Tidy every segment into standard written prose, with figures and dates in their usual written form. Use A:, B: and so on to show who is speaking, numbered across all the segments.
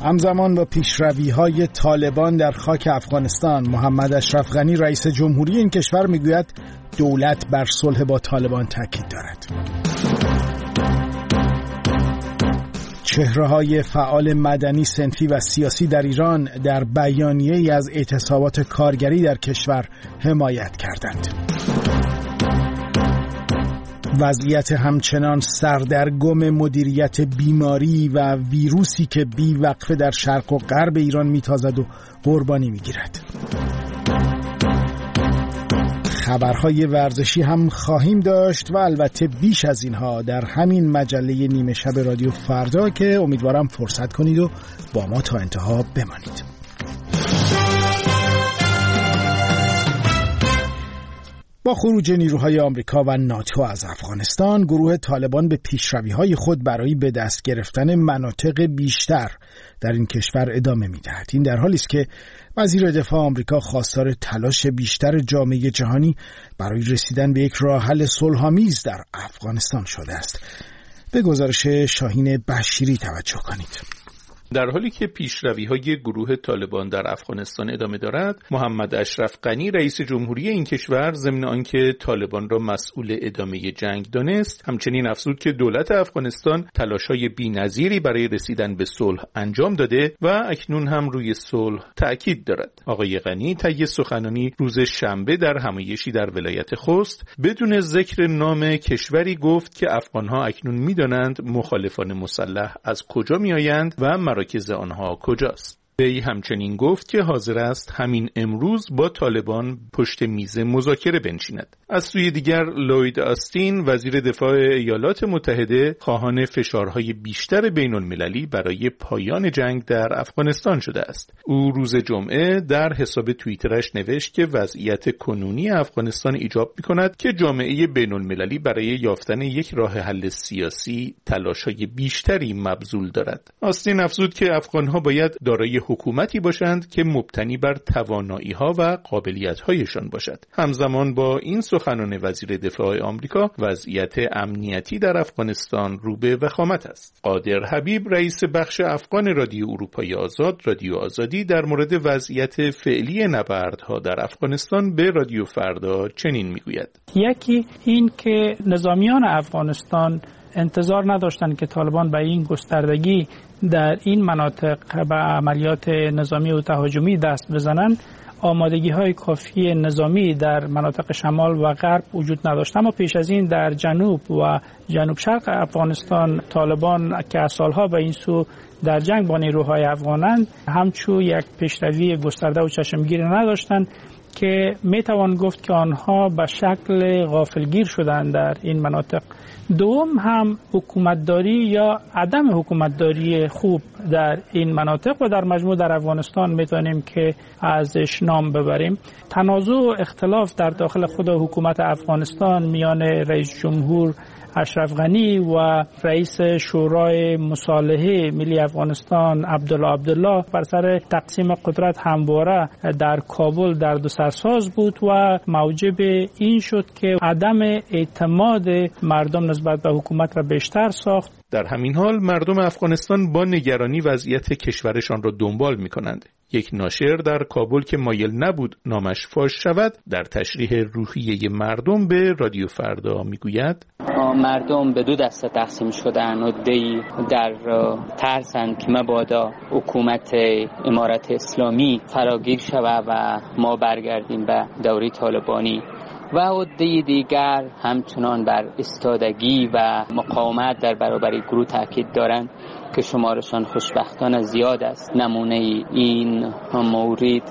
A: همزمان با پیشروی‌های طالبان در خاک افغانستان، محمد اشرف غنی رئیس جمهوری این کشور میگوید دولت بر صلح با طالبان تاکید دارد. چهره‌های فعال مدنی، صنفی و سیاسی در ایران در بیانیه‌ای از اعتصابات کارگری در کشور حمایت کردند. وضعیت همچنان سردرگم مدیریت بیماری و ویروسی که بی‌وقفه در شرق و غرب ایران میتازد و قربانی میگیرد. خبرهای ورزشی هم خواهیم داشت و البته بیش از اینها در همین مجله نیمه شب رادیو فردا که امیدوارم فرصت کنید و با ما تا انتها بمانید. با خروج نیروهای آمریکا و ناتو از افغانستان، گروه طالبان به پیشروی‌های خود برای به دست گرفتن مناطق بیشتر در این کشور ادامه می‌دهد. این در حالی است که وزیر دفاع آمریکا خواستار تلاش بیشتر جامعه جهانی برای رسیدن به یک راه حل صلح‌آمیز در افغانستان شده است. به گزارش شاهین بشیری توجه کنید.
B: در حالی که پیشروی‌های گروه طالبان در افغانستان ادامه دارد، محمد اشرف غنی رئیس جمهوری این کشور ضمن آنکه طالبان را مسئول ادامه جنگ دانست، همچنین افزود که دولت افغانستان تلاش‌های بی‌نظیری برای رسیدن به صلح انجام داده و اکنون هم روی صلح تأکید دارد. آقای غنی طی سخنرانی روز شنبه در همایشی در ولایت خوست بدون ذکر نام کشوری گفت که افغان‌ها اکنون می‌دانند مخالفان مسلح از کجا می‌آیند و مراکز آنها کجاست. وی همچنین گفت که حاضر است همین امروز با طالبان پشت میز مذاکره بنشیند. از سوی دیگر لوید آستین وزیر دفاع ایالات متحده خواهان فشارهای بیشتر بین‌المللی برای پایان جنگ در افغانستان شده است. او روز جمعه در حساب توییترش نوشت که وضعیت کنونی افغانستان ایجاب می‌کند که جامعه بین‌المللی برای یافتن یک راه حل سیاسی تلاش‌های بیشتری مبذول دارد. آستین افزود که افغان‌ها باید دارای حکومتی باشند که مبتنی بر توانایی‌ها و قابلیت‌هایشان باشد. همزمان با این سخنان وزیر دفاع آمریکا، وضعیت امنیتی در افغانستان رو به وخامت است. قادر حبیب رئیس بخش افغان رادیو اروپای آزاد، رادیو آزادی، در مورد وضعیت فعلی نبردها در افغانستان به رادیو فردا چنین میگوید:
C: یکی این که نظامیان افغانستان انتظار نداشتند که طالبان به این گستردگی در این مناطق به عملیات نظامی و تهاجمی دست بزنند. آمادگی‌های کافی نظامی در مناطق شمال و غرب وجود نداشت، اما پیش از این در جنوب و جنوب شرق افغانستان طالبان که از سالها به این سو در جنگ با نیروهای افغانند همچون یک پیشروی گسترده و چشمگیر نداشتند که میتوان گفت که آنها به شکل غافلگیر شدند در این مناطق. دوم هم حکومتداری یا عدم حکومتداری خوب در این مناطق و در مجموع در افغانستان میتونیم که ازش نام ببریم. تنازع و اختلاف در داخل خود حکومت افغانستان میان رئیس جمهور اشرف غنی و رئیس شورای مصالحه ملی افغانستان عبدالله بر سر تقسیم قدرت همواره در کابل در دو سرساز بود و موجب این شد که عدم اعتماد مردم نسبت به حکومت را بیشتر ساخت.
B: در همین حال مردم افغانستان با نگرانی وضعیت کشورشان را دنبال می‌کنند. یک ناشر در کابل که مایل نبود نامش فاش شود، در تشریح روحیه مردم به رادیو فردا میگوید:
D: مردم به دو دسته تقسیم شدن و عده‌ای در ترسند که مبادا حکومت امارت اسلامی فراگیر شود و ما برگردیم به دوره طالبانی، و عده دیگر همچنان بر ایستادگی و مقاومت در برابر گروه تاکید دارند که شمارشان خوشبختانه زیاد است. نمونه این مورد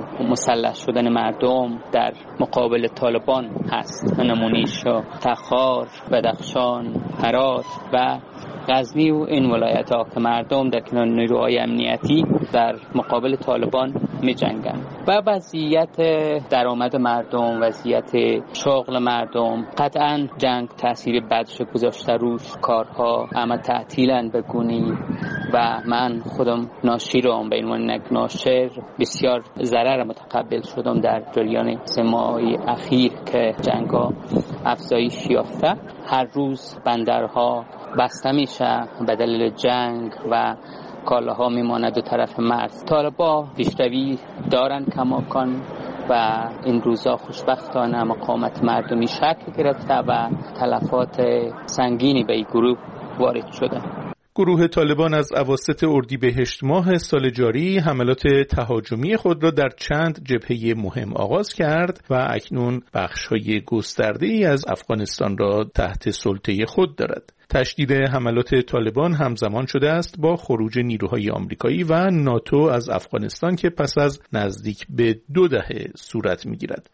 D: مسلح شدن مردم در مقابل طالبان هست. نمونه‌اش تخار، بدخشان، هرات و غزنی و این ولایت ها که مردم در کنار نیروهای امنیتی در مقابل طالبان می جنگند. و وضعیت درآمد مردم، وضعیت شغل مردم، قطعا جنگ تأثیر بدش گذاشته روش. کارها همه تعطیلن بگونی و من خودم ناشرم به عنوان یک ناشر بسیار ضرر متقبل شدم در جریان 3 ماه اخیر که جنگا افزایش یافته. هر روز بندرها بسته میشه به دلیل جنگ و کالاها میماند و طرف مرز. طالبان پیشروی دارن کماکان و این روزا خوشبختانه مقاومت مردمی شکل گرفته و تلفات سنگینی به این گروه وارد شده.
B: گروه طالبان از اواسط اردیبهشت ماه سال جاری حملات تهاجمی خود را در چند جبهه مهم آغاز کرد و اکنون بخش‌های گسترده‌ای از افغانستان را تحت سلطه خود دارد. تشدید حملات طالبان همزمان شده است با خروج نیروهای آمریکایی و ناتو از افغانستان که پس از نزدیک به 2 دهه صورت می‌گیرد.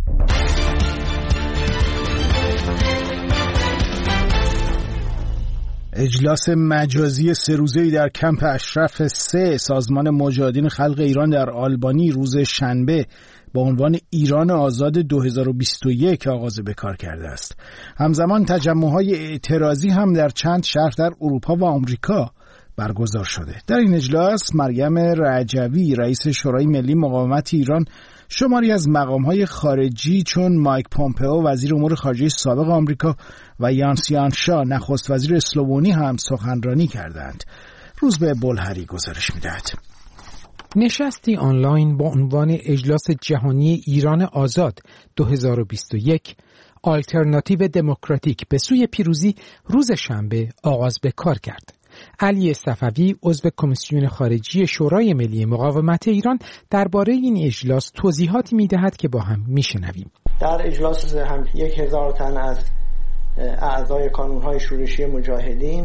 A: اجلاس مجازی 3 روزه‌ای در کمپ اشرف 3 سازمان مجاهدین خلق ایران در آلبانی روز شنبه با عنوان ایران آزاد 2021 آغاز به کار کرده است. همزمان تجمع‌های اعتراضی هم در چند شهر در اروپا و آمریکا برگزار شده. در این اجلاس مریم رجوی رئیس شورای ملی مقاومت ایران شماری از مقام‌های خارجی چون مایک پومپئو وزیر امور خارجه سابق آمریکا و یانس یانشا نخست وزیر اسلوونی هم سخنرانی کردند. روزبه بلهری گزارش می‌دهد.
E: نشستی آنلاین با عنوان اجلاس جهانی ایران آزاد 2021 آلترناتیو دموکراتیک به سوی پیروزی روز شنبه آغاز به کار کرد. علی صفوی عضو کمیسیون خارجی شورای ملی مقاومت ایران درباره این اجلاس توضیحاتی می‌دهد که با هم می‌شنویم.
F: در اجلاس هم 1000 تن از اعضای کانون‌های شورشی مجاهدین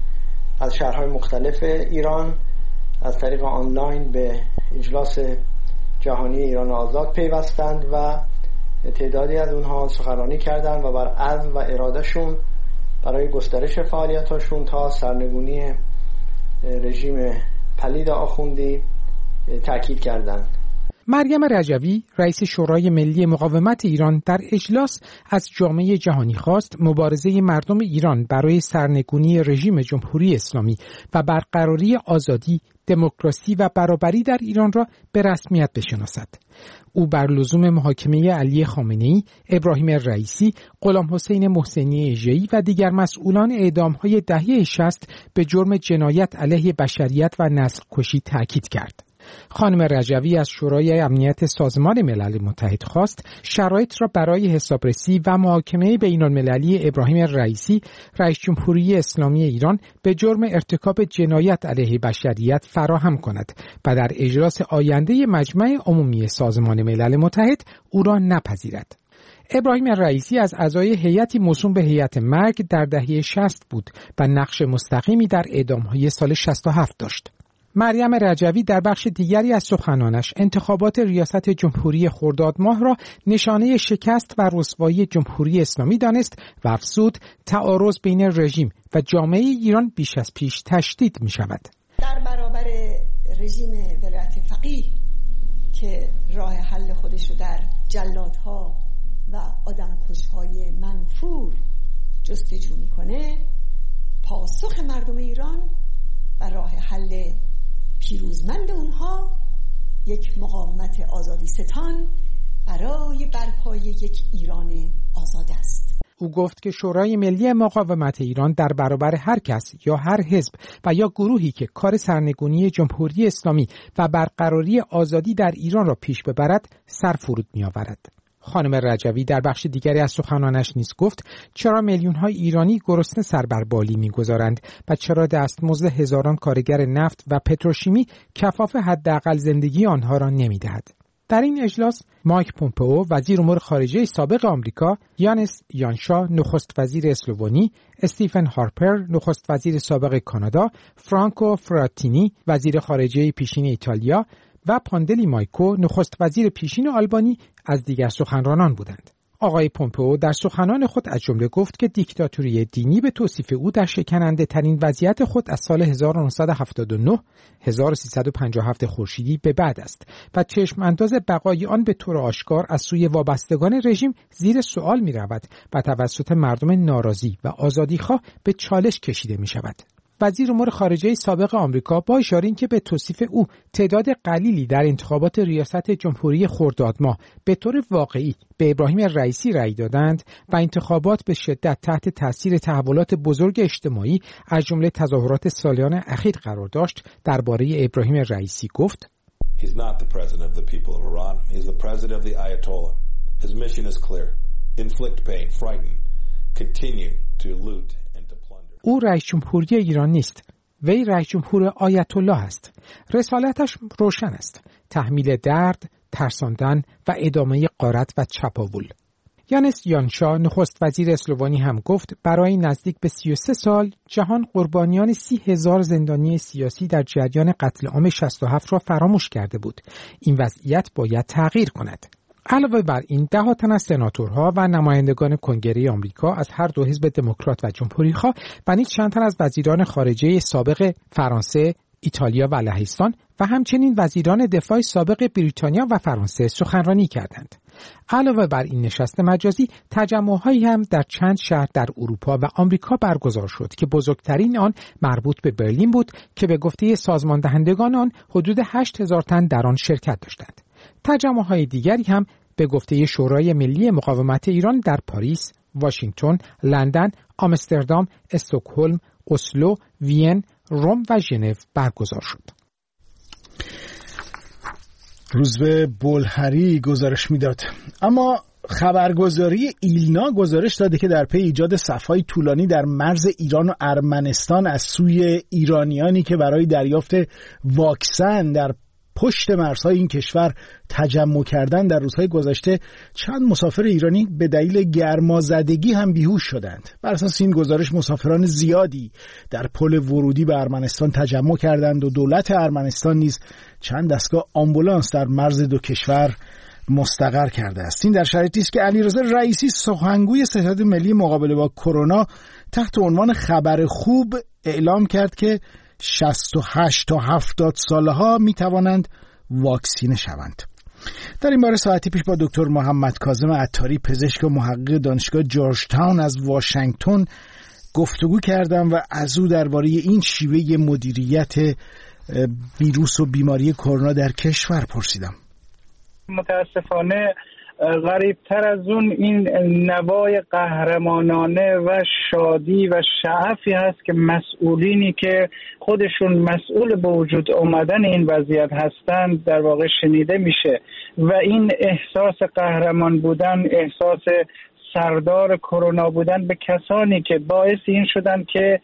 F: از شهرهای مختلف ایران از طریق آنلاین به اجلاس جهانی ایران آزاد پیوستند و تعدادی از اونها سخنرانی کردند و بر عزم و ارادهشون برای گسترش فعالیتاشون تا سرنگونی رژیم پلید آخوندی تاکید کردند.
E: مریم رجوی رئیس شورای ملی مقاومت ایران در اجلاس از جامعه جهانی خواست مبارزه مردم ایران برای سرنگونی رژیم جمهوری اسلامی و برقراری آزادی، دموکراسی و برابری در ایران را به رسمیت بشناسد. او بر لزوم محاکمه علی خامنه‌ای، ابراهیم رئیسی، غلام حسین محسنی ژه‌ای و دیگر مسئولان اعدام‌های دهه 60 به جرم جنایت علیه بشریت و نسل‌کشی تاکید کرد. خانم رجوی از شورای امنیت سازمان ملل متحد خواست شرایط را برای حسابرسی و محاکمه بین‌المللی ابراهیم رئیسی، رئیس جمهوری اسلامی ایران به جرم ارتکاب جنایت علیه بشریت فراهم کند و در اجلاس آینده مجمع عمومی سازمان ملل متحد او را نپذیرد. ابراهیم رئیسی از اعضای هیئتی موسوم به هیئت مرگ در دهه 60 بود و نقش مستقیمی در اعدام‌های سال 67 داشت. مریم رجوی در بخش دیگری از سخنانش انتخابات ریاست جمهوری خرداد ماه را نشانه شکست و رسوایی جمهوری اسلامی دانست و افزود تعارض بین رژیم و جامعه ایران بیش از پیش تشدید می شود.
G: در برابر رژیم ولایت فقیه که راه حل خودش رو در جلادها و آدمکش‌های منفور جستجو میکنه، پاسخ مردم ایران و راه حل پیروزمند اونها یک مقاومت آزادی ستان برای برپای یک ایران آزاد است.
E: او گفت که شورای ملی مقاومت ایران در برابر هر کس یا هر حزب و یا گروهی که کار سرنگونی جمهوری اسلامی و برقراری آزادی در ایران را پیش ببرد سر فرود می‌آورد. خانم رجوی در بخش دیگری از سخنانش نیز گفت چرا میلیون‌های ایرانی گرسنه سر بر بالی می‌گذارند و چرا دستمزد هزاران کارگر نفت و پتروشیمی کفاف حداقل زندگی آنها را نمی‌دهد. در این اجلاس مایک پومپئو وزیر امور خارجه سابق آمریکا، یانس یانشا نخست وزیر اسلوونی، استیفن هارپر نخست وزیر سابق کانادا، فرانکو فراتینی وزیر خارجه پیشین ایتالیا و پاندلی مایکو نخست وزیر پیشین آلبانی از دیگر سخنرانان بودند. آقای پومپئو در سخنان خود از جمله گفت که دیکتاتوری دینی به توصیف او در شکننده ترین وضعیت خود از سال 1979 1357 خورشیدی به بعد است و چشم انداز بقای آن به طور آشکار از سوی وابستگان رژیم زیر سوال می رود و توسط مردم ناراضی و آزادیخواه به چالش کشیده می شود. وزیر امور خارجه سابق آمریکا با اشاره اینکه به توصیف او تعداد قلیلی در انتخابات ریاست جمهوری خرداد ماه به طور واقعی به ابراهیم رئیسی رأی دادند و انتخابات به شدت تحت تاثیر تحولات بزرگ اجتماعی از جمله تظاهرات سالیان اخیر قرار داشت، درباره ابراهیم رئیسی گفت:
H: He's not the president of the people of Iran. He's the president of the Ayatollah. His mission is clear. Inflict pain, frighten, continue to loot and to plunder.
E: او رئیس جمهوری ایران نیست. وی رئیس جمهور آیت الله است. رسالتش روشن است: تحمیل درد، ترساندن و ادامه غارت و چپاول. یانس یانشا نخست وزیر اسلوونی هم گفت برای نزدیک به 33 سال جهان قربانیان 30,000 زندانی سیاسی در جریان قتل عام 67 را فراموش کرده بود. این وضعیت باید تغییر کند. علاوه بر این، ده‌ها تن از سناتورها و نمایندگان کنگره آمریکا از هر دو حزب دموکرات و جمهوری‌خواه و نیز چند تن از وزیران خارجه سابق فرانسه، ایتالیا و لهستان و همچنین وزیران دفاع سابق بریتانیا و فرانسه سخنرانی کردند. علاوه بر این نشست مجازی، تجمع‌هایی هم در چند شهر در اروپا و آمریکا برگزار شد که بزرگترین آن مربوط به برلین بود که به گفته سازمان دهندگان آن حدود 8,000 تن در آن شرکت داشتند. تجمع‌های دیگری هم به گفته شورای ملی مقاومت ایران در پاریس، واشنگتن، لندن، آمستردام، استکهلم، اسلو، وین، روم و ژنو برگزار شد.
A: روزبه بلحری گزارش میداد. اما خبرگزاری ایلنا گزارش داده که در پی ایجاد صف‌های طولانی در مرز ایران و ارمنستان از سوی ایرانیانی که برای دریافت واکسن در پشت مرزهای این کشور تجمع کردن، در روزهای گذشته چند مسافر ایرانی به دلیل گرمازدگی هم بیهوش شدند. بر اساس این گزارش مسافران زیادی در پل ورودی به ارمنستان تجمع کردند و دولت ارمنستان نیز چند دستگاه آمبولانس در مرز دو کشور مستقر کرده است. این در شرایطی است که علیرضا رئیسی سخنگوی ستاد ملی مقابله با کرونا تحت عنوان خبر خوب اعلام کرد که 68 تا 70 ساله‌ها می توانند واکسینه شوند. در این باره ساعتی پیش با دکتر محمد کاظم عطاری، پزشک و محقق دانشگاه جورج تاون از واشنگتن گفتگو کردم و از او درباره این شیوه مدیریت ویروس و بیماری کرونا در کشور پرسیدم.
C: متاسفانه غریبتر از اون این نوای قهرمانانه و شادی و شعفی هست که مسئولینی که خودشون مسئول به وجود آمدن این وضعیت هستند در واقع شنیده میشه و این احساس قهرمان بودن، احساس سردار کرونا بودن به کسانی که باعث این شدن که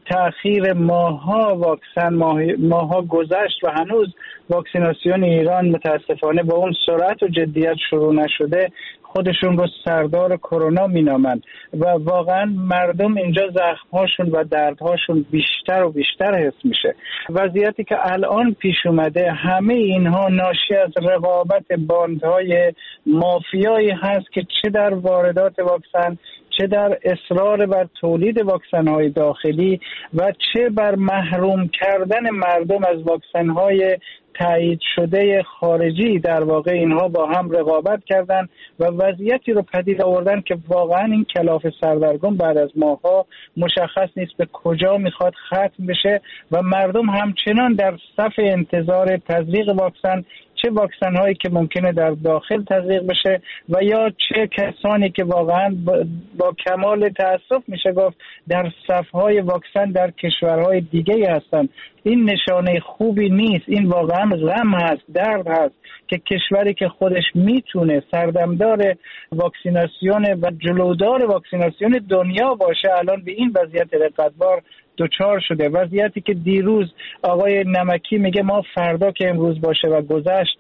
C: تأخیر ماها واکسن ماها گذشت و هنوز واکسیناسیون ایران متاسفانه با اون سرعت و جدیت شروع نشده، خودشون رو سردار کرونا مینامند و واقعا مردم اینجا زخم‌هاشون و دردهاشون بیشتر و بیشتر حس میشه. وضعیتی که الان پیش اومده همه اینها ناشی از رقابت باندهای مافیایی هست که چه در واردات واکسن، چه در اصرار بر تولید واکسن‌های داخلی و چه بر محروم کردن مردم از واکسن‌های تایید شده خارجی. در واقع اینها با هم رقابت کردن و وضعیتی رو پدید آوردن که واقعا این کلاف سردرگم بعد از ماها مشخص نیست به کجا میخواد ختم بشه و مردم همچنان در صف انتظار تزریق واکسن، چه واکسن هایی که ممکنه در داخل تزریق بشه و یا چه کسانی که واقعا با کمال تأسف میشه گفت در صفهای واکسن در کشورهای دیگه هستن. این نشانه خوبی نیست. این واقعا غم هست، درد هست که کشوری که خودش میتونه سردمدار واکسیناسیون و جلودار واکسیناسیون دنیا باشه الان به این وضعیت رقتبار دوچار شده. وضعیتی که دیروز آقای نمکی میگه ما فردا که امروز باشه و گذشت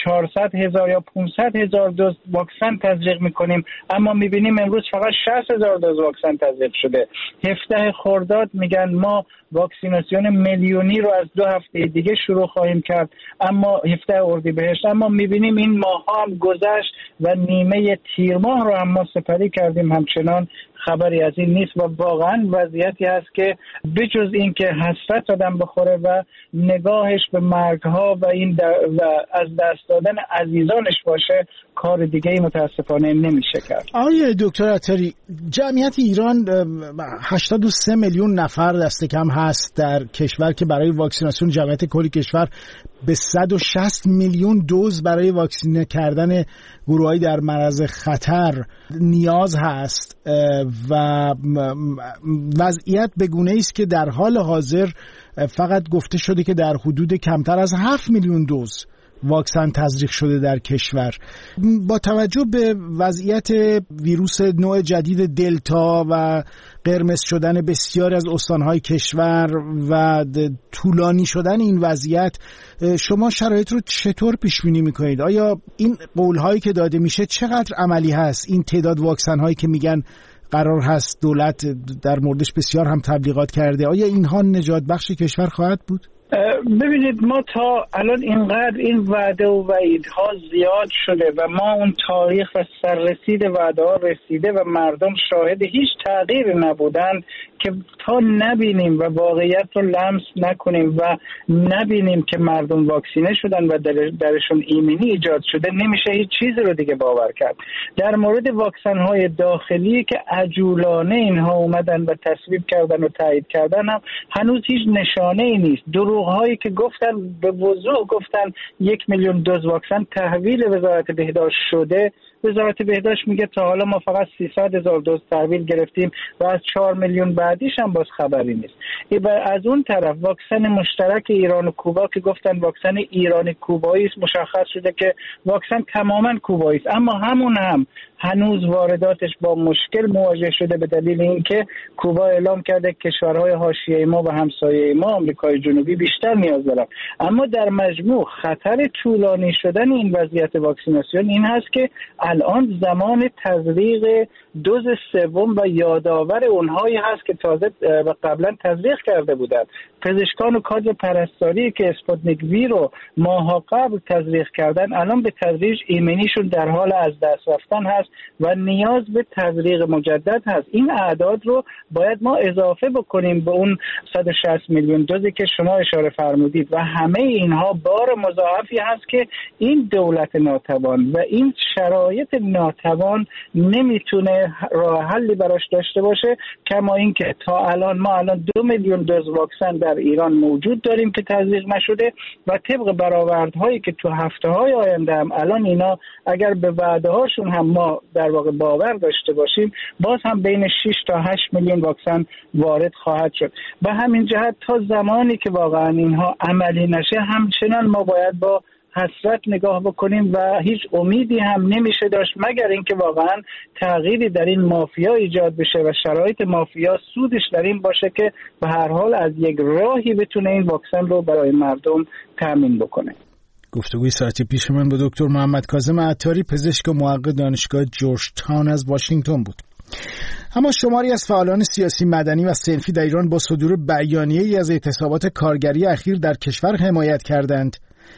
C: 400,000 یا 500,000 دوز واکسن تزریق میکنیم، اما میبینیم امروز فقط 60,000 دوز واکسن تزریق شده. 17 خرداد میگن ما واکسیناسیون میلیونی رو از 2 هفته دیگه شروع خواهیم کرد، اما 17 اردیبهشت، اما میبینیم این ماه هم گذشت و نیمه تیر ماه رو هم ما سپری کردیم، همچنان خبری از این نیست و واقعا وضعیتی هست که بجز این که حسرت آدم بخوره و نگاهش به مرگ‌ها و این و از دست دادن عزیزانش باشه کار دیگه ای متاسفانه نمیشه کرد.
A: آقای دکتر عطاری، جمعیت ایران 83 میلیون نفر دست کم هست در کشور که برای واکسیناسیون جمعیت کل کشور به 160 میلیون دوز برای واکسینه کردن گروه‌های در معرض خطر نیاز هست و وضعیت به گونه‌ای است که در حال حاضر فقط گفته شده که در حدود کمتر از 7 میلیون دوز واکسن تزریق شده در کشور. با توجه به وضعیت ویروس نوع جدید دلتا و قرمز شدن بسیاری از استانهای کشور و طولانی شدن این وضعیت، شما شرایط رو چطور پیش بینی میکنید؟ آیا این قولهایی که داده میشه چقدر عملی هست؟ این تعداد واکسن هایی که میگن قرار هست دولت در موردش بسیار هم تبلیغات کرده، آیا اینها نجات بخش کشور خواهد بود؟
C: ببینید، ما تا الان اینقدر این وعده و وعیدها زیاد شده و ما اون تاریخ و سررسید وعده ها رسیده و مردم شاهد هیچ تغییری نبودن که تا نبینیم و واقعیت رو لمس نکنیم و نبینیم که مردم واکسینه شدن و درشون ایمنی ایجاد شده، نمیشه هیچ چیزی رو دیگه باور کرد. در مورد واکسن های داخلی که عجولانه اینها اومدن و تصویب کردن و تایید کردن هم هنوز هیچ نشانه ای نیست. دروغ هایی که گفتن به وضوح گفتن 1 میلیون دوز واکسن تحویل وزارت بهداشت شده. وزارت بهداشت میگه تا حالا ما فقط 300,000 دوز تحویل گرفتیم و از 4 میلیون بعدیش هم باز خبری نیست. و از اون طرف واکسن مشترک ایران و کوبا که گفتن واکسن ایرانی کوبایی است، مشخص شده که واکسن تماما کوبایی است، اما همون هم هنوز وارداتش با مشکل مواجه شده به دلیل اینکه کوبا اعلام کرده کشورهای حاشیه ما و همسایه ما آمریکای جنوبی بیشتر نیاز دارن. اما در مجموع خطر طولانی شدن این وضعیت واکسیناسیون این هست که الان زمان تزریق دوز سوم و یادآور اونهایی هست که تازه و قبلا تزریق کرده بودند. پزشکان و کادر پرستاری که اسپوتنیک وی رو ماها قبل تزریق کردن الان به تدریج ایمنیشون در حال از دست رفتن هست و نیاز به تزریق مجدد هست. این اعداد رو باید ما اضافه بکنیم به اون 160 میلیون دوزی که شما اشاره فرمودید و همه اینها بار مضاعفی هست که این دولت ناتوان و این شرایط ناتوان نمیتونه راه حلی براش داشته باشه، کما اینکه تا الان ما 2 میلیون دوز واکسن در ایران موجود داریم که تزریق نشده و طبق برآوردهایی که تو هفته‌های آینده هم الان اینا اگر به وعده هاشون هم ما در واقع باور داشته باشیم باز هم بین 6 تا 8 میلیون واکسن وارد خواهد شد. به همین جهت تا زمانی که واقعا اینها عملی نشه همچنان ما باید با حسرت نگاه بکنیم و هیچ امیدی هم نمیشه داشت مگر اینکه واقعا تغییری در این مافیا ایجاد بشه و شرایط مافیا سودش در این باشه که به هر حال از یک راهی بتونه این واکسن رو برای مردم تامین بکنه.
A: گفتگوی ساعتی پیش من با دکتر محمد کاظم عطاری، پزشک و محقق دانشگاه جورج تاون از واشنگتن بود. اما شماری از فعالان سیاسی، مدنی و صنفی در ایران با صدور بیانیه‌ای از اعتصابات کارگری اخیر در کشور حمایت کردند.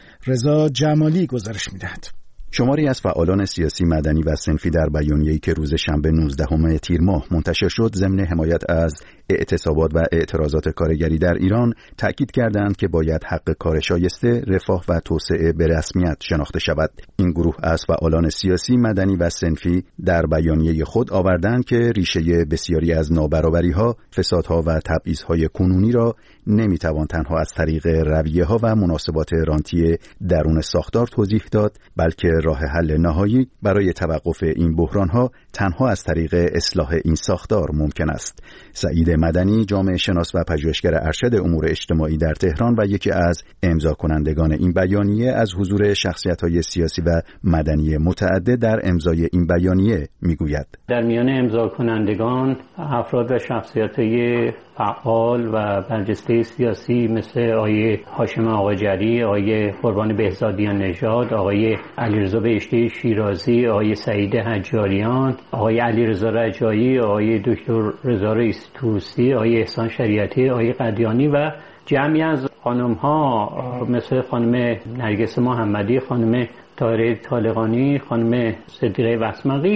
A: رضا جمالی گزارش می‌دهد.
I: شماری از فعالان سیاسی، مدنی و صنفی در بیانیه‌ای که روز شنبه 19 تیر ماه منتشر شد ضمن حمایت از اعتصابات و اعتراضات کارگری در ایران تأکید کردند که باید حق کار شایسته، رفاه و توسعه به رسمیت شناخته شود. این گروه از فعالان سیاسی، مدنی و صنفی در بیانیه خود آوردند که ریشه بسیاری از نابرابری‌ها، فسادها و تبعیض‌های کنونی را نمی‌توان تنها از طریق رویه‌ها و مناسبات رانتی درون ساختار توضیح داد، بلکه راه حل نهایی برای توقف این بحران‌ها تنها از طریق اصلاح این ساختار ممکن است. سعید مدنی، جامعه شناس و پژوهشگر ارشد امور اجتماعی در تهران و یکی از امضا کنندگان این بیانیه، از حضور شخصیت‌های سیاسی و مدنی متعدد در امضای این بیانیه میگوید.
J: در میان امضا کنندگان افراد و شخصیت‌های فعال و برجسته سیاسی مثل آقای هاشم آقاجری، آقای قربان بهزادیان نژاد، آقای علیرضا بهشتی شیرازی، آقای سعید حجاریان، آقای علیرضا رجایی، آقای دکتر رضا رئیس توسی، آقای احسان شریعتی، آقای قدیانی و جمعی از خانم‌ها مثل خانم نرگس محمدی، خانم طاهره طالقانی، خانم صدیقه وسمقی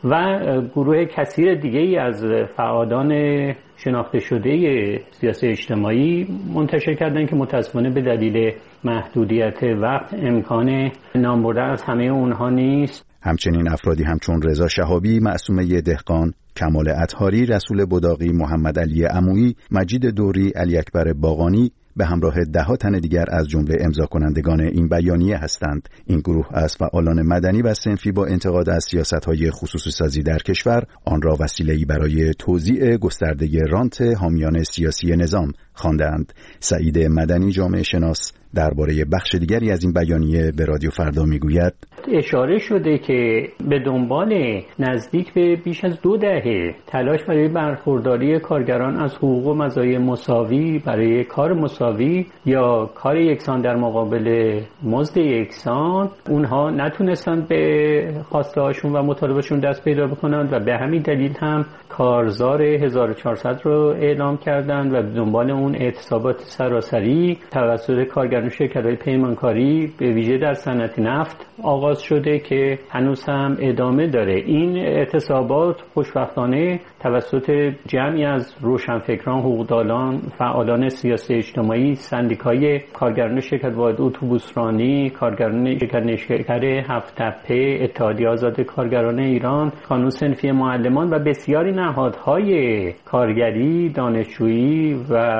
J: و گروه کثیر دیگه‌ای از فعالان شناخته شده سیاسی اجتماعی منتشر کردن که متأسفانه به دلیل محدودیت وقت امکان نام بردن از همه اونها نیست.
I: همچنین افرادی همچون رضا شهابی، معصومه دهقان، کمال اطهاری، رسول بداقی، محمد علی عمویی، مجید دوری، علی اکبر باقانی به همراه 10 تن دیگر از جمله امضا کنندگان این بیانیه هستند. این گروه از فعالان مدنی و صنفی با انتقاد از سیاست‌های خصوصی سازی در کشور آن را وسیله‌ای برای توزیع گسترده رانت حامیان سیاسی نظام خواندند. سعید مدنی، جامعه شناس، درباره بخش دیگری از این بیانیه به رادیو فردا میگوید:
J: اشاره شده که به دنبال نزدیک به بیش از 2 دهه تلاش برای برخورداری کارگران از حقوق و مزایای مساوی برای کار مساوی یا کار یکسان در مقابل مزد یکسان، اونها نتونستند به خواسته هاشون و مطالبهشون دست پیدا بکنند و به همین دلیل هم کارزار 1400 رو اعلام کردند و به دنبال اون اعتصابات سراسری توسط کارگران شرکت‌های پیمانکاری به ویژه در صنعت نفت آغاز شده که هنوز هم ادامه داره. این اعتصابات خوشبختانه توسط جمعی از روشنفکران، حقوقدانان، فعالان سیاسی اجتماعی، سندیکای کارگران شرکت واحد اتوبوسرانی، کارگران شرکت نشکر هفت تپه، اتحادیه آزاد کارگران ایران، کانون صنفی معلمان و بسیاری نهادهای کارگری، دانشجویی و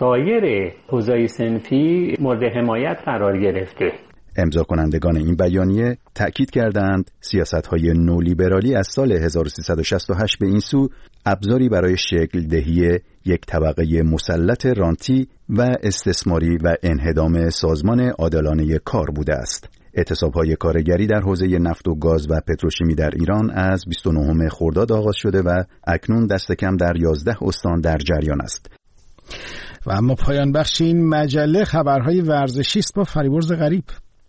J: سایر حوزه‌های صنفی مورد حمایت قرار گرفته.
I: امضا کنندگان این بیانیه تأکید کردند سیاست‌های نولیبرالی از سال 1368 به این سو ابزاری برای شکل دهی یک طبقه مسلط رانتی و استثماری و انهدام سازمان عادلانه کار بوده است. اعتصاب‌های کارگری در حوزه نفت و گاز و پتروشیمی در ایران از 29 خرداد آغاز شده و اکنون دست کم در 11 استان در جریان است.
A: و اما پایان بخش این مجله خبرهای ورزشی است با فریبرز غریب.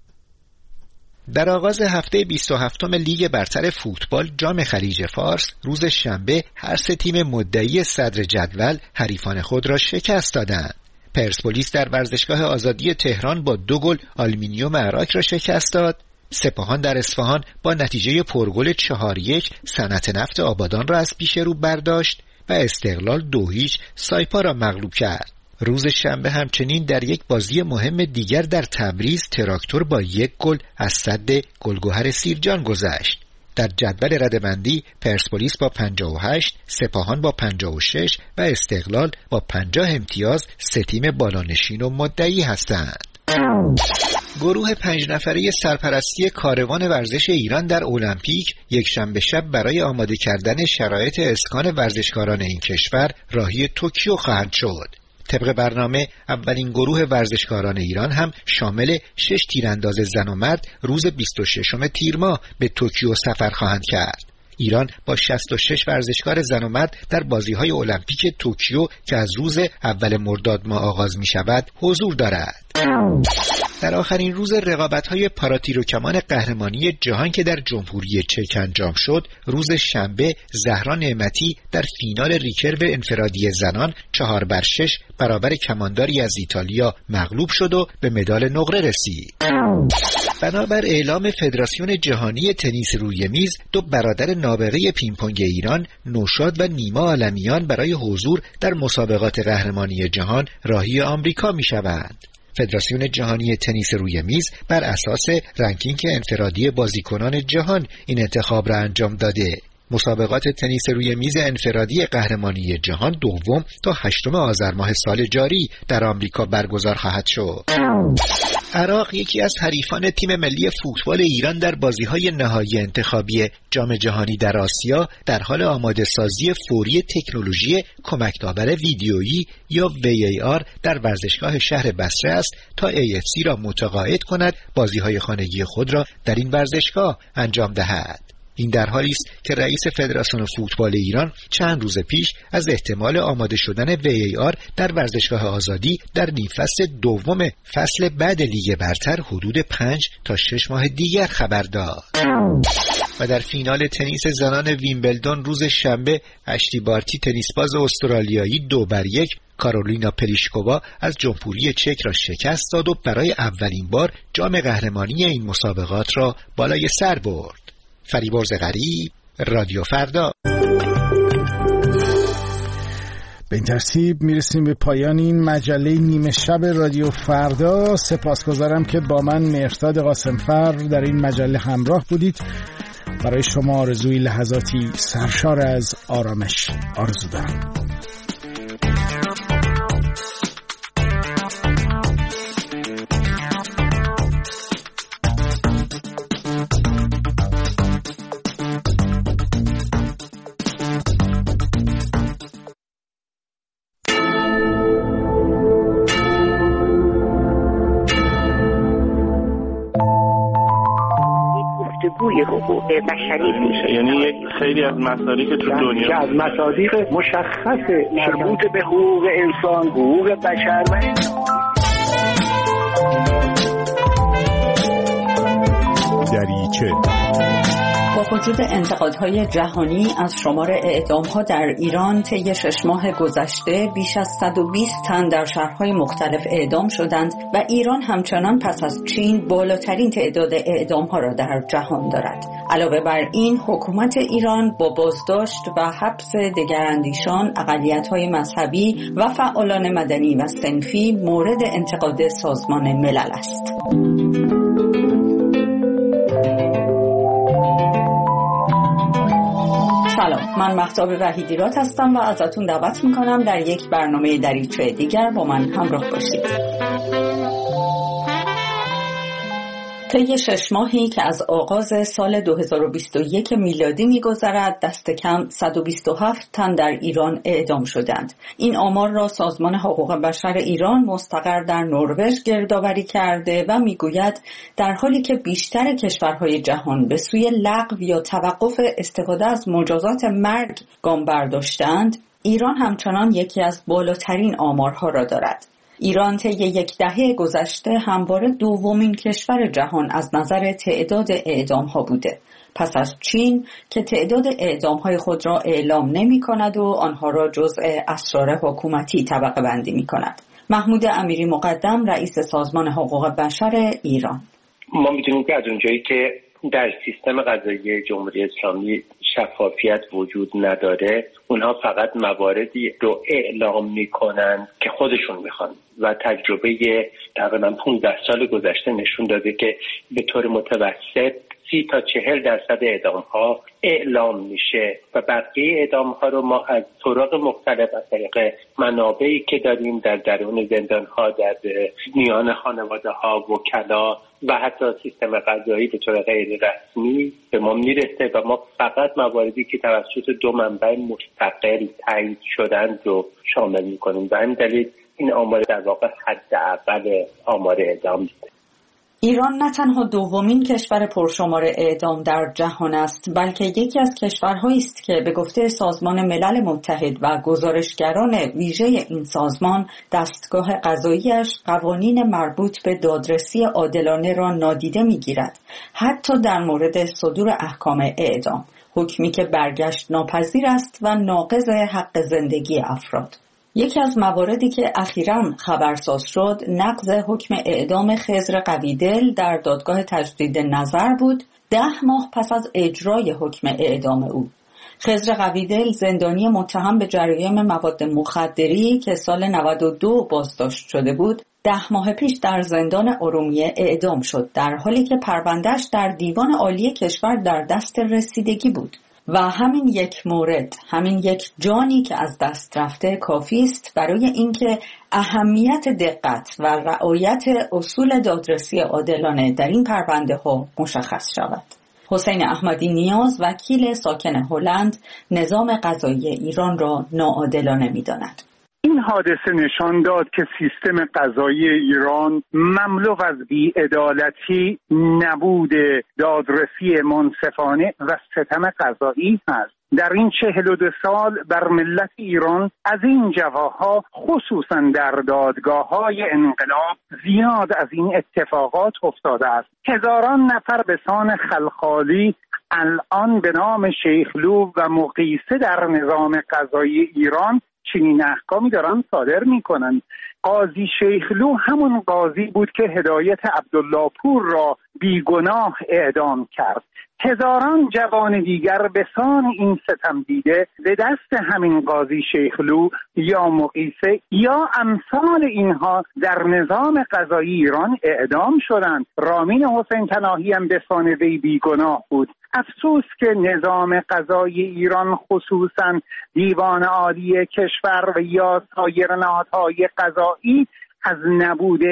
K: در آغاز هفته 27م لیگ برتر فوتبال جام خلیج فارس روز شنبه هر 3 تیم مدعی صدر جدول حریفان خود را شکست دادند. پرسپولیس در ورزشگاه آزادی تهران با 2 گل آلومینیوم عراق را شکست داد. سپاهان در اصفهان با نتیجه پرگل 4-1 صنعت نفت آبادان را از پیش رو برداشت و استقلال 2-0 سایپا را مغلوب کرد. روز شنبه همچنین در یک بازی مهم دیگر در تبریز تراکتور با 1 گل از سد گلگهر سیرجان گذشت. در جدول رده‌بندی پرسپولیس با 58، سپاهان با 56 و استقلال با 50 امتیاز 3 تیم بالانشین و مدعی هستند. گروه 5 نفره سرپرستی کاروان ورزش ایران در المپیک یک شنبه شب برای آماده کردن شرایط اسکان ورزشکاران این کشور راهی توکیو خواهند شد. طبق برنامه اولین گروه ورزشکاران ایران هم شامل 6 تیرانداز زن و مرد روز 26 تیر ماه به توکیو سفر خواهند کرد. ایران با 66 ورزشکار زن و مرد در بازی‌های المپیک توکیو که از روز اول مرداد ماه آغاز می‌شود حضور دارد. در آخرین روز رقابت‌های پاراتیروکمان قهرمانی جهان که در جمهوری چک انجام شد، روز شنبه زهرا نعمتی در فینال ریکرو انفرادی زنان 4-6 برابر کمانداری از ایتالیا مغلوب شد و به مدال نقره رسید. بنابر اعلام فدراسیون جهانی تنیس روی میز، 2 برادر نابغه پینگ-پونگ ایران، نوشاد و نیما عالمیان برای حضور در مسابقات قهرمانی جهان راهی آمریکا می‌شوند. فدراسیون جهانی تنیس روی میز بر اساس رنکینگ انفرادی بازیکنان جهان این انتخاب را انجام داده. مسابقات تنیس روی میز انفرادی قهرمانی جهان 2 تا 8 آذر ماه سال جاری در آمریکا برگزار خواهد شد. عراق یکی از حریفان تیم ملی فوتبال ایران در بازی‌های نهایی انتخابی جام جهانی در آسیا در حال آماده سازی فوری تکنولوژی کمک‌داور ویدیویی یا VAR در ورزشگاه شهر بصره است تا AFC را متقاعد کند بازی‌های خانگی خود را در این ورزشگاه انجام دهد. این در حالی است که رئیس فدراسیون فوتبال ایران چند روز پیش از احتمال آماده شدن VAR در ورزشگاه آزادی در نیم فصل دوم فصل بعد لیگ برتر حدود 5 تا 6 ماه دیگر خبر داد. و در فینال تنیس زنان ویمبلدون روز شنبه اشلی بارتی تنیسباز استرالیایی 2-1 کارولینا پلیشکووا از جمهوری چک را شکست داد و برای اولین بار جام قهرمانی این مسابقات را بالای سر برد. فریبرز غریب، رادیو فردا.
A: به این ترتیب میرسیم به پایان این مجله نیمه شب رادیو فردا. سپاسگزارم که با من مهرداد قاسمفر در این مجله همراه بودید. برای شما آرزوی لحظاتی سرشار از آرامش آرزو دارم.
L: حقوق بشری میشه،
M: یعنی یک خیلی از مصادیق تو دنیا
L: که از مصادیق مشخص مربوط به حقوق انسان، حقوق بشر و
N: دریچه. با وجود انتقادهای جهانی از شمار اعدام‌ها در ایران طی 6 ماه گذشته بیش از 120 تن در شهرهای مختلف اعدام شدند و ایران همچنان پس از چین بالاترین تعداد اعدام‌ها را در جهان دارد. علاوه بر این، حکومت ایران با بازداشت و حبس دگراندیشان، اقلیت‌های مذهبی و فعالان مدنی و صنفی مورد انتقاد سازمان ملل است. سلام، من مهتاب وحیدیرات هستم و ازتون دعوت میکنم در یک برنامه دریچه دیگر با من همراه باشید. طی 6 ماهی که از آغاز سال 2021 میلادی می‌گذرد، دست کم 127 تن در ایران اعدام شدند. این آمار را سازمان حقوق بشر ایران مستقر در نروژ گردآوری کرده و میگوید در حالی که بیشتر کشورهای جهان به سوی لغو یا توقف استفاده از مجازات مرگ گام برداشتند، ایران همچنان یکی از بالاترین آمارها را دارد. ایران طی 10 دهه گذشته همواره دومین کشور جهان از نظر تعداد اعدام‌ها بوده، پس از چین که تعداد اعدام‌های خود را اعلام نمی‌کند و آنها را جزء اسرار حکومتی طبقه بندی می‌کند. محمود امیری مقدم، رئیس سازمان حقوق بشر ایران:
O: ما می‌دونیم که از اونجایی که در سیستم قضایی جمهوری اسلامی شفافیت وجود نداره، اونها فقط مواردی رو اعلام میکنن که خودشون میخوان و تجربه تقریبا 15 سال گذشته نشون داده که به طور متوسط 30 تا 40% اعدام ها اعلام میشه و بقیه اعدام ها رو ما از طرق مختلف، از طریق منابعی که داریم در درون زندان ها، در میان خانواده ها، وکلا و حتی سیستم قضایی به طور غیر رسمی به ما میرسه و ما فقط مواردی که توسط 2 منبع مستقل تایید شدن رو شامل میکنیم و همین دلیل این آمار در واقع حداقل آمار اعدام است.
N: ایران نه تنها دومین کشور پرشمار اعدام در جهان است، بلکه یکی از کشورهایی است که به گفته سازمان ملل متحد و گزارشگران ویژه این سازمان، دستگاه قضایی‌اش قوانین مربوط به دادرسی عادلانه را نادیده می‌گیرد، حتی در مورد صدور احکام اعدام، حکمی که برگشت ناپذیر است و ناقض حق زندگی افراد. یکی از مواردی که اخیراً خبرساز شد، نقض حکم اعدام خضر قویدل در دادگاه تجدید نظر بود 10 ماه پس از اجرای حکم اعدام او. خضر قویدل زندانی متهم به جرایم مواد مخدری که سال 92 بازداشت شده بود، 10 ماه پیش در زندان ارومیه اعدام شد، در حالی که پرونده‌اش در دیوان عالی کشور در دست رسیدگی بود. و همین یک مورد، همین یک جانی که از دست رفته کافی است برای اینکه اهمیت دقت و رعایت اصول دادرسی عادلانه در این پرونده ها مشخص شود. حسین احمدی نیاز، وکیل ساکن هلند، نظام قضایی ایران را ناعادلانه می‌داند.
P: این حادثه نشان داد که سیستم قضایی ایران مملو از بی‌عدالتی، نبود دادرسی منصفانه و ستم قضایی است. در این 42 سال بر ملت ایران از این جواها، خصوصا در دادگاه‌های انقلاب، زیاد از این اتفاقات افتاده است. هزاران نفر به سان خلخالی الان به نام شیخلو و مقیسه در نظام قضایی ایران چنین احکامی دارن صادر میکنن. قاضی شیخلو همون قاضی بود که هدایت عبدالله پور را بیگناه اعدام کرد. هزاران جوان دیگر به سان این ستم دیده به دست همین قاضی شیخلو یا مقیسه یا امثال اینها در نظام قضایی ایران اعدام شدند. رامین حسین پناهی هم به سان وی بیگناه بود. افسوس که نظام قضایی ایران خصوصا دیوان عالی کشور و یا سایر نهادهای قضایی از نبود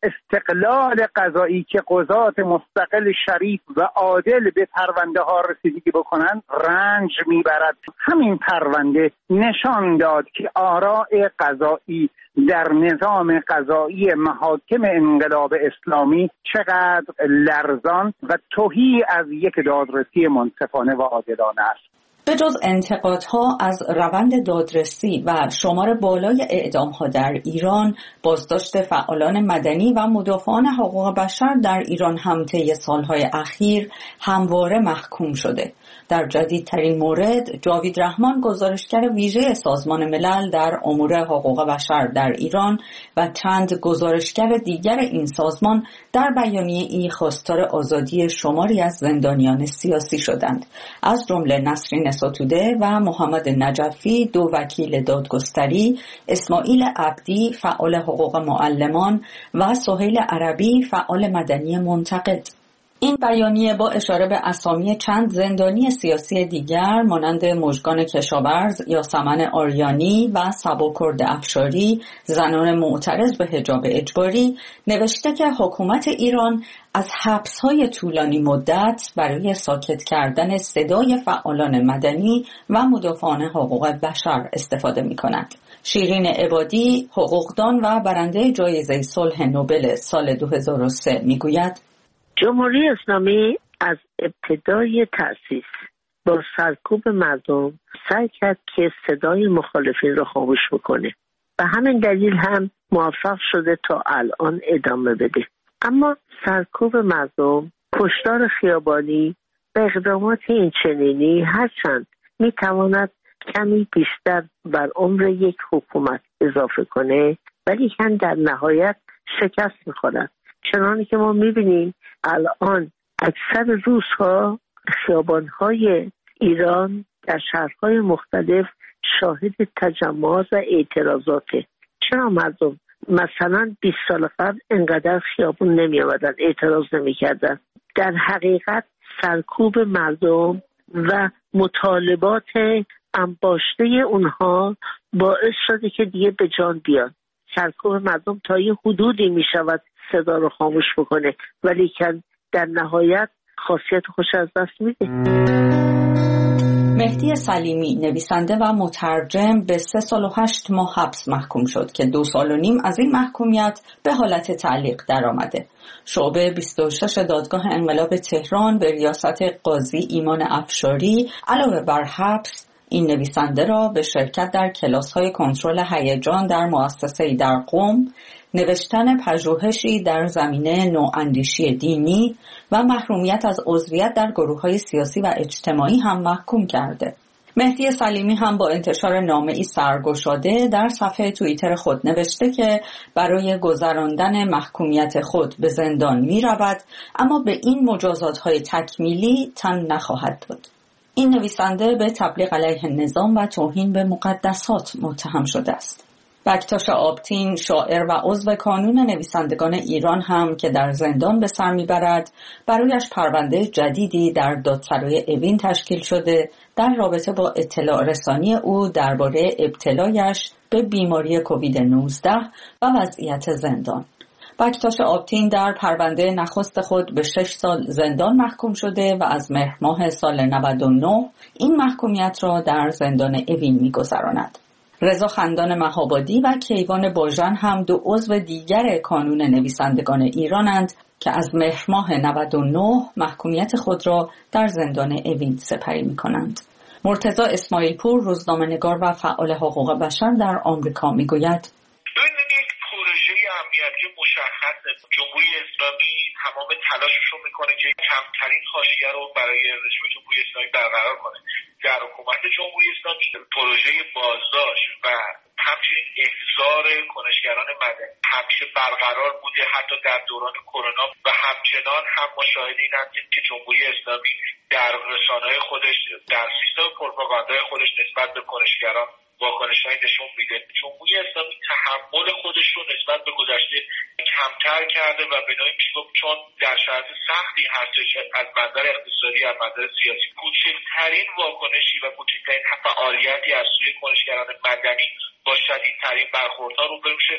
P: استقلال قضایی که قضات مستقل شریف و عادل به پرونده ها رسیدگی بکنند رنج میبرد. همین پرونده نشان داد که آراء قضایی در نظام قضایی محاکم انقلاب اسلامی چقدر لرزان و تهی از یک دادرسی منصفانه و عادلانه است.
N: به جز انتقادها از روند دادرسی و شمار بالای اعدام‌ها در ایران، بازداشت فعالان مدنی و مدافعان حقوق بشر در ایران هم طی سالهای اخیر همواره محکوم شده. در جدیدترین مورد، جاوید رحمان، گزارشگر ویژه سازمان ملل در امور حقوق بشر در ایران و چند گزارشگر دیگر این سازمان در بیانیه‌ای خواستار آزادی شماری از زندانیان سیاسی شدند. از جمله نسرین ستوده و محمد نجفی، دو وکیل دادگستری، اسماعیل عبدی، فعال حقوق معلمان و سهیل عربی، فعال مدنی منتقد. این بیانیه با اشاره به اسامی چند زندانی سیاسی دیگر مانند مژگان کشاورز، یاسمن آریانی و سباکرد افشاری، زنان معترض به حجاب اجباری، نوشته که حکومت ایران از حبس‌های طولانی مدت برای ساکت کردن صدای فعالان مدنی و مدافعان حقوق بشر استفاده می‌کند. شیرین عبادی، حقوقدان و برنده جایزه صلح نوبل سال 2003 می‌گوید:
Q: جمهوری اسلامی از ابتدای تأسیس با سرکوب مردم سعی کرد که صدای مخالفین را خاموش بکنه و همین دلیل هم موفق شده تا الان ادامه بده. اما سرکوب مردم، کشتار خیابانی و اقدامات این چنینی هرچند میتواند کمی بیشتر بر عمر یک حکومت اضافه کنه، ولی هم در نهایت شکست میخورد. چنانه که ما میبینیم الان اکثر روزها خیابانهای ایران در شهرهای مختلف شاهد تجمعات و اعتراضاته. چرا مردم مثلا 20 سال قبل انقدر خیابون نمی آمدن، اعتراض نمی کردن؟ در حقیقت سرکوب مردم و مطالبات انباشته اونها باعث شده که دیگه به جان بیان. سرکوب مردم تا یه حدودی می شود صدا رو خاموش بکنه، ولی که در نهایت خاصیت خوش از دست میده.
N: مهدی سلیمی، نویسنده و مترجم، به 3 سال و 8 ماه حبس محکوم شد که 2.5 سال از این محکومیت به حالت تعلیق درآمده. شعبه 26 دادگاه انقلاب تهران به ریاست قاضی ایمان افشاری علاوه بر حبس این نویسنده را به شرکت در کلاس‌های کنترل هیجان در مؤسسه‌ای در قم، نوشتن پژوهشی در زمینه نواندیشی دینی و محرومیت از عضویت در گروه‌های سیاسی و اجتماعی هم محکوم کرده. مهدی سلیمی هم با انتشار نامه‌ای سرگشاده در صفحه توییتر خود نوشته که برای گذراندن محکومیت خود به زندان می‌رود، اما به این مجازات‌های تکمیلی تن نخواهد بود. این نویسنده به تبلیغ علیه نظام و توهین به مقدسات متهم شده است. بکتاش آبتین، شاعر و عضو کانون نویسندگان ایران هم که در زندان به سر میبرد، برایش پرونده جدیدی در دادسرای اوین تشکیل شده در رابطه با اطلاع رسانی او درباره ابتلایش به بیماری کووید 19 و وضعیت زندان. بکتاش آبتین در پرونده نخست خود به 6 سال زندان محکوم شده و از مهر ماه سال 99 این محکومیت را در زندان اوین می‌گذراند. رضا خندان مهابادی و کیوان باژن هم 2 عضو دیگر کانون نویسندگان ایرانند که از مهر ماه 99 محکومیت خود را در زندان اوین سپری می‌کنند. مرتضی اسماعیل پور، روزنامه‌نگار و فعال حقوق بشر در آمریکا می‌گوید:
R: امنیتی مشخص جمهوری اسلامی تمام تلاشش رو میکنه که کمترین حاشیه رو برای رژیم جمهوری اسلامی برقرار کنه. در حکومت جمهوری اسلامی پروژه بازداشت و همچنین احضار کنشگران مدنی همیشه برقرار بوده، حتی در دوران کرونا، و همچنان هم مشاهده این هستیم که جمهوری اسلامی در رسانه‌های خودش، در سیستم پروپاگاندای خودش نسبت به کنشگران واکنش‌هایی نشون میده. جمهوری اسلامی تحمل خودش رو نسبت به گذشته کمتر کرده و به نوعی میشه گفت چون در شرایط سختی هستش از منظر اقتصادی، از منظر سیاسی، کوچکترین واکنشی و کوچکترین فعالیتی از سوی کنشگران مدنی با شدیدترین برخوردها روبرو شده.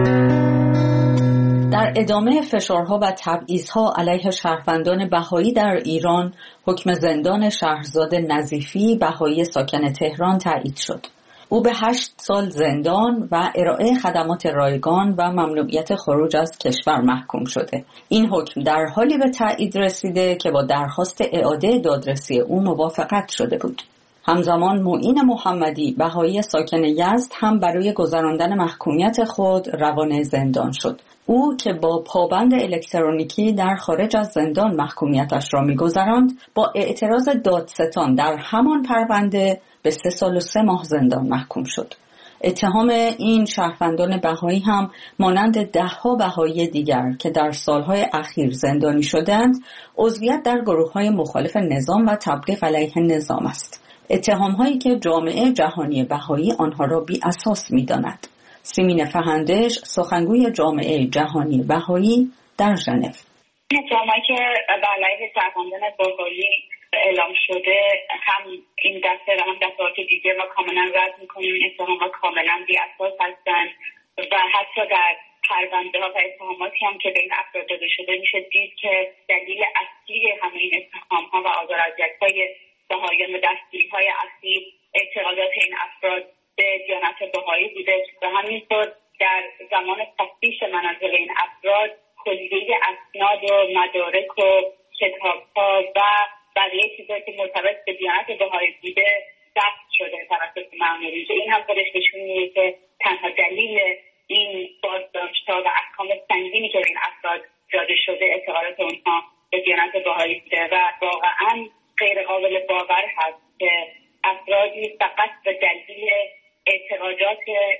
N: در ادامه فشارها و تبعیض‌ها علیه شهروندان بهایی در ایران، حکم زندان شهرزاد نظیفی بهایی ساکن تهران تایید شد. او به 8 سال زندان و ارائه خدمات رایگان و ممنوعیت خروج از کشور محکوم شده. این حکم در حالی به تایید رسیده که با درخواست اعاده دادرسی او موافقت شده بود. همزمان معین محمدی بهایی ساکن یزد هم برای گذراندن محکومیت خود روانه زندان شد. او که با پابند الکترونیکی در خارج از زندان محکومیتش را می‌گذراند، با اعتراض دادستان در همان پرونده به 3 سال و 3 ماه زندان محکوم شد. اتهام این شهروندان بهایی هم مانند ده‌ها بهایی دیگر که در سالهای اخیر زندانی شدند، عضویت در گروه‌های مخالف نظام و تبلیغ علیه نظام است. اتهام‌هایی که جامعه جهانی بهایی آنها را بی اساس می‌داند. سیمین فهندش، سخنگوی جامعه جهانی بهایی در ژنو:
S: اتهامایی که علیه شهروندان بهایی اعلام شده هم این دسته و هم دفعات دیگه و کاملا رد می‌کنیم. این اتهامات کاملا بی اساس هستند و حتی در پرونده‌ها و اتهاماتی هم که به این افراد داده شده میشه دید که دلیل اصلی همه این اتهام‌ها و آزار و اذیت‌های بهاییان و دستگیری‌های اخیر اعتقادات این افراد به دیانت بهایی بوده و همینطور در زمان تفتیش منازل این افراد کلیه اسناد و مدارک و کتاب‌ها و بقیه چیزایی که مرتبط به دیانت بهایی بوده ضبط شده توسط مأمورین. این هم خودش نشون میده که تنها دلیل این بازداشت‌ها و احکام سنگینی که به این افراد داده شده اعتقادات اونها به دیانت بهایی بوده و واقعاً غیر قابل باور هست که افرادی فقط به دلیل اعتقادات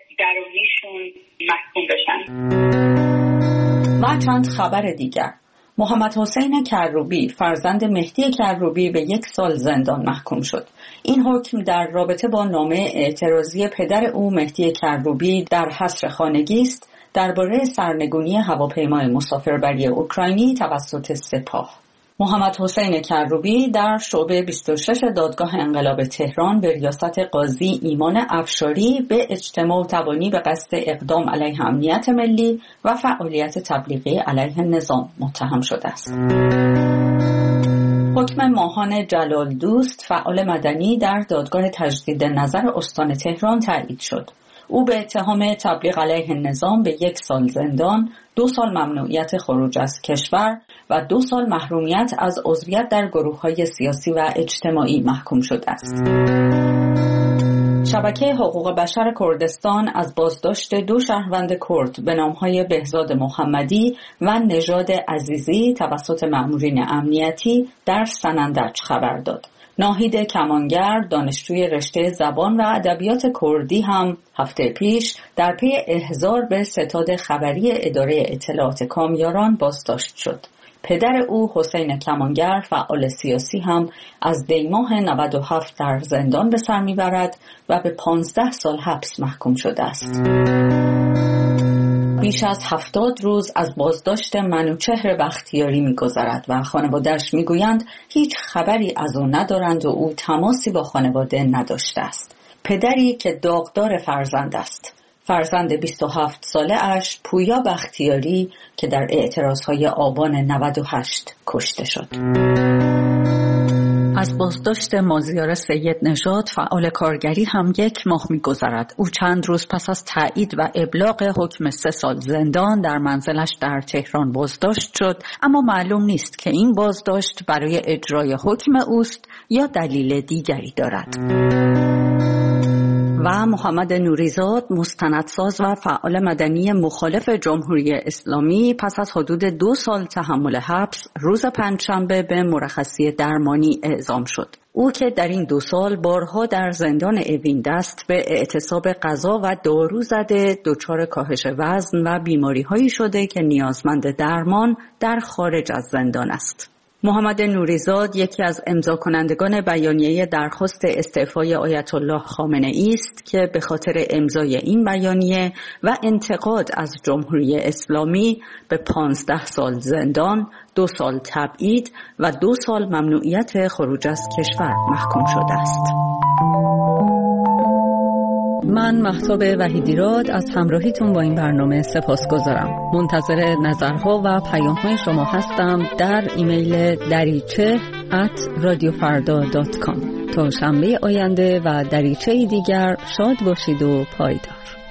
S: درونیشون محکوم بشن.
N: و چند خبر دیگر: محمد حسین کروبی فرزند مهدی کروبی به 1 سال زندان محکوم شد. این حکم در رابطه با نامه اعتراضی پدر او مهدی کروبی در حصر خانگی است درباره سرنگونی هواپیمای مسافربری اوکراینی توسط سپاه. محمد حسین کروبی در شعبه 26 دادگاه انقلاب تهران به ریاست قاضی ایمان افشاری به اجتماع و تبانی به قصد اقدام علیه امنیت ملی و فعالیت تبلیغی علیه نظام متهم شده است. حکم ماهان جلال دوست فعال مدنی در دادگاه تجدید نظر استان تهران تایید شد. او به اتهام تبلیغ علیه نظام به 1 سال زندان، 2 سال ممنوعیت خروج از کشور و 2 سال محرومیت از عضویت در گروه‌های سیاسی و اجتماعی محکوم شده است. شبکه حقوق بشر کردستان از بازداشت 2 شهروند کرد به نام‌های بهزاد محمدی و نژاد عزیزی توسط مأمورین امنیتی در سنندج خبر داد. ناهید کمانگر، دانشجوی رشته زبان و ادبیات کردی، هم هفته پیش در پی احضار به ستاد خبری اداره اطلاعات کامیاران بازداشت شد. پدر او حسین کمانگر، فعال سیاسی، هم از دیماه 97 در زندان به سر میبرد و به 15 سال حبس محکوم شده است. بیش از 70 روز از بازداشت منوچهر بختیاری می‌گذرد و خانواده‌اش می‌گویند هیچ خبری از او ندارند و او تماسی با خانواده نداشته است. پدری که داغدار فرزند است. فرزند 27 ساله اش پویا بختیاری که در اعتراضهای آبان 98 کشته شد. از بازداشت مازیار سید نژاد فعال کارگری هم 1 ماه می‌گذرد. او چند روز پس از تایید و ابلاغ حکم 3 سال زندان در منزلش در تهران بازداشت شد، اما معلوم نیست که این بازداشت برای اجرای حکم اوست یا دلیل دیگری دارد. و محمد نوریزاد، مستندساز و فعال مدنی مخالف جمهوری اسلامی، پس از حدود 2 سال تحمل حبس روز پنجشنبه به مرخصی درمانی اعزام شد. او که در این 2 سال بارها در زندان اوین دست به اعتصاب غذا و دارو زده، دچار کاهش وزن و بیماری‌هایی شده که نیازمند درمان در خارج از زندان است. محمد نوریزاد یکی از امضا کنندگان بیانیه درخواست استعفای آیت الله خامنه ای است که به خاطر امضای این بیانیه و انتقاد از جمهوری اسلامی به 15 سال زندان، 2 سال تبعید و 2 سال ممنوعیت خروج از کشور محکوم شده است. من مهتاب وحیدیراد از همراهیتون با این برنامه سپاسگزارم. منتظر نظرها و پیام‌های شما هستم در ایمیل dariche@radiofarda.com. تا شنبه آینده و دریچه دیگر شاد باشید و پایدار.